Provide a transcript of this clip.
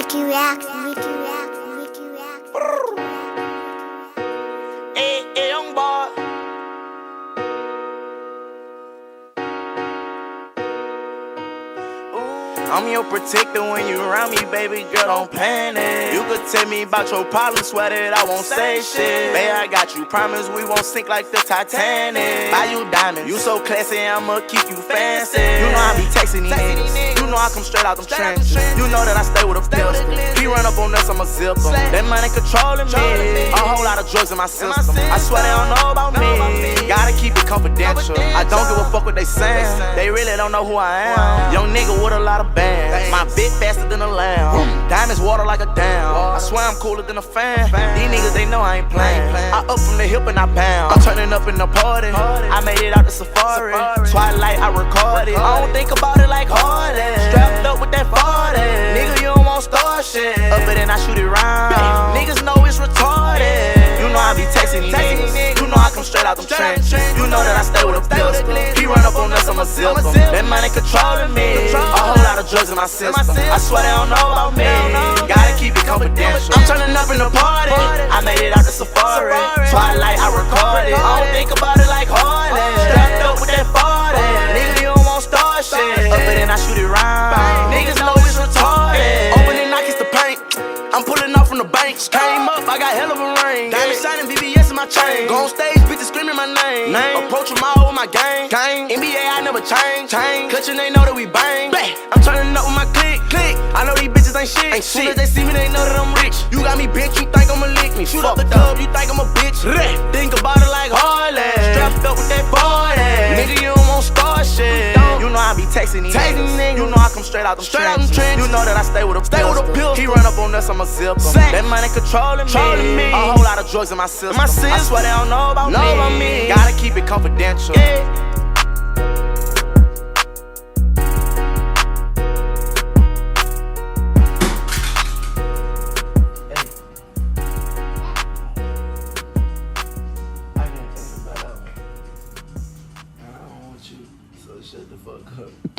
Ricky Racks, Ricky Racks, Ricky Racks. Hey, young boy. I'm your protector when you around me, baby girl, don't panic. You could tell me about your problems, swear that I won't say shit. Babe, I got you, promise we won't sink like the Titanic. Buy you diamonds, you so classy, I'ma keep you fancy. You know I be texting these niggas, you know I come straight out them trenches. You know that I stay with a pistol, he run up on us, I'ma zip him. That money controlling me, a whole lot of drugs in my system. I swear they don't know about me, gotta keep it confidential. I don't give a fuck what they saying, they really don't know who I am. Young nigga with a lot of bands, my bit faster than a lamb. Diamonds water like a dam, I swear I'm cooler than a fan. These niggas, they know I ain't playing. I up from the hip and I bound, I'm turning up in the party. I made it out the safari, Twilight, I recorded. I don't think about it like Hardy, strapped up with that 40. Nigga, you don't want start shit, up it and I shoot it round. Niggas know it's retarded. You know I be texting these niggas, you know I come straight out them trenches. You know that I stay with a pistol, he run up on us, I'ma zip him. That money controlling me, a whole lot of drugs in my system. I swear they don't know about me, gotta keep it confidential. I'm turning up in the party, I made it out the safari, Twilight, I recorded. I don't think about it like Hardy, strapped up with that 40. Nigga, you don't want start shit, up it and I shoot it round. Niggas know it's retarded. Open and I kiss the paint, I'm pulling off from the banks. Came up, I got hell of a ring. Diamond shining, BBS in my chain. Go on stage, bitches screaming my name. Approach them all with my gang. NBA, I never change. Clutching, they know that we bang. I'm turning up with my click. I know these bitches ain't shit. Soon as they see me, they know that I'm rich. You got me bitch, you think I'ma lick me. Shoot up the club, you think I'm a bitch. Think about it like Harley, strapped up with that 40. Nigga, you don't want star shit. You know I be texting these niggas, you know I come straight out them trenches. You know that I stay with a pistol, he run up on us, I'ma zip him. That money controlling me, a whole lot of drugs in my system. I swear they don't know about me, gotta keep it confidential. I don't want you, so shut the fuck up.